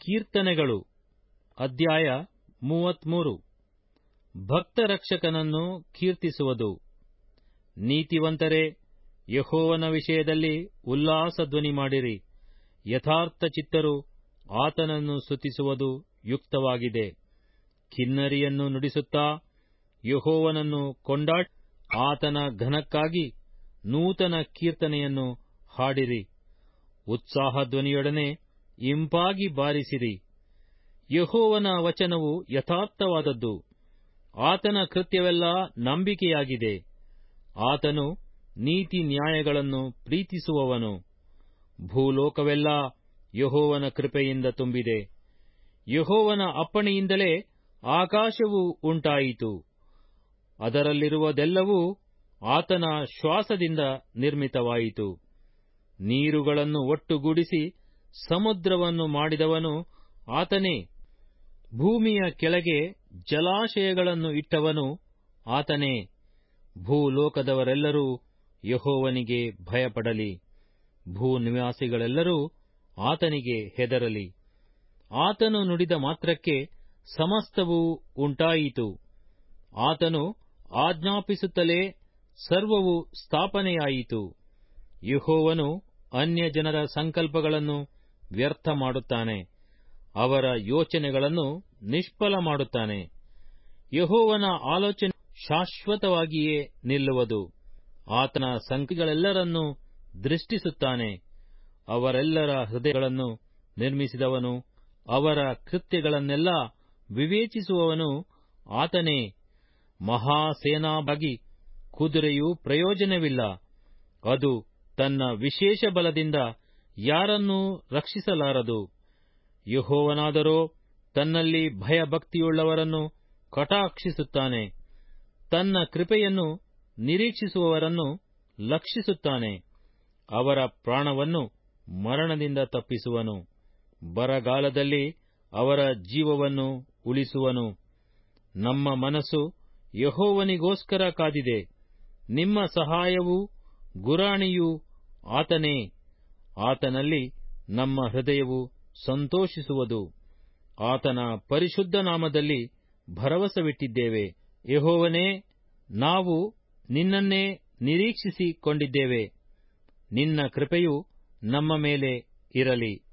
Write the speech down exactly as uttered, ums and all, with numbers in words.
ಕೀರ್ತನೆಗಳು ಅಧ್ಯಾಯ ಮೂವತ್ಮೂರು. ಭಕ್ತರಕ್ಷಕನನ್ನು ಕೀರ್ತಿಸುವುದು. ನೀತಿವಂತರೇ, ಯೆಹೋವನ ವಿಷಯದಲ್ಲಿ ಉಲ್ಲಾಸ ಧ್ವನಿ ಮಾಡಿರಿ. ಯಥಾರ್ಥ ಚಿತ್ತರು ಆತನನ್ನು ಸ್ತುತಿಸುವುದು ಯುಕ್ತವಾಗಿದೆ. ಕಿನ್ನರಿಯನ್ನು ನುಡಿಸುತ್ತಾ ಯೆಹೋವನನ್ನು ಕೊಂಡಾಡಿ ಆತನ ಘನಕ್ಕಾಗಿ ನೂತನ ಕೀರ್ತನೆಯನ್ನು ಹಾಡಿರಿ. ಉತ್ಸಾಹ ಧ್ವನಿಯೊಡನೆ ಇಂಪಾಗಿ ಬಾರಿಸಿರಿ. ಯೆಹೋವನ ವಚನವು ಯಥಾರ್ಥವಾದದ್ದು, ಆತನ ಕೃತ್ಯವೆಲ್ಲ ನಂಬಿಕೆಯಾಗಿದೆ. ಆತನು ನೀತಿ ನ್ಯಾಯಗಳನ್ನು ಪ್ರೀತಿಸುವವನು. ಭೂಲೋಕವೆಲ್ಲ ಯೆಹೋವನ ಕೃಪೆಯಿಂದ ತುಂಬಿದೆ. ಯೆಹೋವನ ಅಪ್ಪಣೆಯಿಂದಲೇ ಆಕಾಶವು ಉಂಟಾಯಿತು. ಅದರಲ್ಲಿರುವುದೆಲ್ಲವೂ ಆತನ ಶ್ವಾಸದಿಂದ ನಿರ್ಮಿತವಾಯಿತು. ನೀರುಗಳನ್ನು ಒಟ್ಟುಗೂಡಿಸಿ ಸಮುದ್ರವನ್ನು ಮಾಡಿದವನು ಆತನೇ. ಭೂಮಿಯ ಕೆಳಗೆ ಜಲಾಶಯಗಳನ್ನು ಇಟ್ಟವನು ಆತನೇ. ಭೂಲೋಕದವರೆಲ್ಲರೂ ಯೆಹೋವನಿಗೆ ಭಯಪಡಲಿ. ಭೂನಿವಾಸಿಗಳೆಲ್ಲರೂ ಆತನಿಗೆ ಹೆದರಲಿ. ಆತನು ನುಡಿದ ಮಾತ್ರಕ್ಕೆ ಸಮಸ್ತವೂ ಉಂಟಾಯಿತು. ಆತನು ಆಜ್ಞಾಪಿಸುತ್ತಲೇ ಸರ್ವವು ಸ್ಥಾಪನೆಯಾಯಿತು. ಯೆಹೋವನು ಅನ್ಯಜನರ ಸಂಕಲ್ಪಗಳನ್ನು ವ್ಯರ್ಥ ಮಾಡುತ್ತಾನೆ, ಅವರ ಯೋಚನೆಗಳನ್ನು ನಿಷ್ಫಲ ಮಾಡುತ್ತಾನೆ. ಯೆಹೋವನ ಆಲೋಚನೆ ಶಾಶ್ವತವಾಗಿಯೇ ನಿಲ್ಲುವುದು. ಆತನ ಸಂಕಲ್ಪಗಳೆಲ್ಲರನ್ನೂ ದೃಷ್ಟಿಸುತ್ತಾನೆ. ಅವರೆಲ್ಲರ ಹೃದಯಗಳನ್ನು ನಿರ್ಮಿಸಿದವನು, ಅವರ ಕೃತ್ಯಗಳನ್ನೆಲ್ಲ ವಿವೇಚಿಸುವವನು ಆತನೇ. ಮಹಾಸೇನಾಬಾಗಿ ಕುದುರೆಯು ಪ್ರಯೋಜನವಿಲ್ಲ, ಅದು ತನ್ನ ವಿಶೇಷ ಬಲದಿಂದ ಯಾರನ್ನೂ ರಕ್ಷಿಸಲಾರದು. ಯೆಹೋವನಾದರೋ ತನ್ನಲ್ಲಿ ಭಯಭಕ್ತಿಯುಳ್ಳವರನ್ನು ಕಟಾಕ್ಷಿಸುತ್ತಾನೆ. ತನ್ನ ಕೃಪೆಯನ್ನು ನಿರೀಕ್ಷಿಸುವವರನ್ನು ಲಕ್ಷಿಸುತ್ತಾನೆ. ಅವರ ಪ್ರಾಣವನ್ನು ಮರಣದಿಂದ ತಪ್ಪಿಸುವನು. ಬರಗಾಲದಲ್ಲಿ ಅವರ ಜೀವವನ್ನು ಉಳಿಸುವನು. ನಮ್ಮ ಮನಸ್ಸು ಯೆಹೋವನಿಗೋಸ್ಕರ ಕಾದಿದೆ. ನಿಮ್ಮ ಸಹಾಯವೂ ಗುರಾಣಿಯೂ ಆತನೇ. ಆತನಲ್ಲಿ ನಮ್ಮ ಹೃದಯವು ಸಂತೋಷಿಸುವುದು. ಆತನ ಪರಿಶುದ್ಧ ನಾಮದಲ್ಲಿ ಭರವಸವಿಟ್ಟಿದ್ದೇವೆ. ಯೆಹೋವನೇ, ನಾವು ನಿನ್ನನ್ನೇ ನಿರೀಕ್ಷಿಸಿಕೊಂಡಿದ್ದೇವೆ. ನಿನ್ನ ಕೃಪೆಯು ನಮ್ಮ ಮೇಲೆ ಇರಲಿ.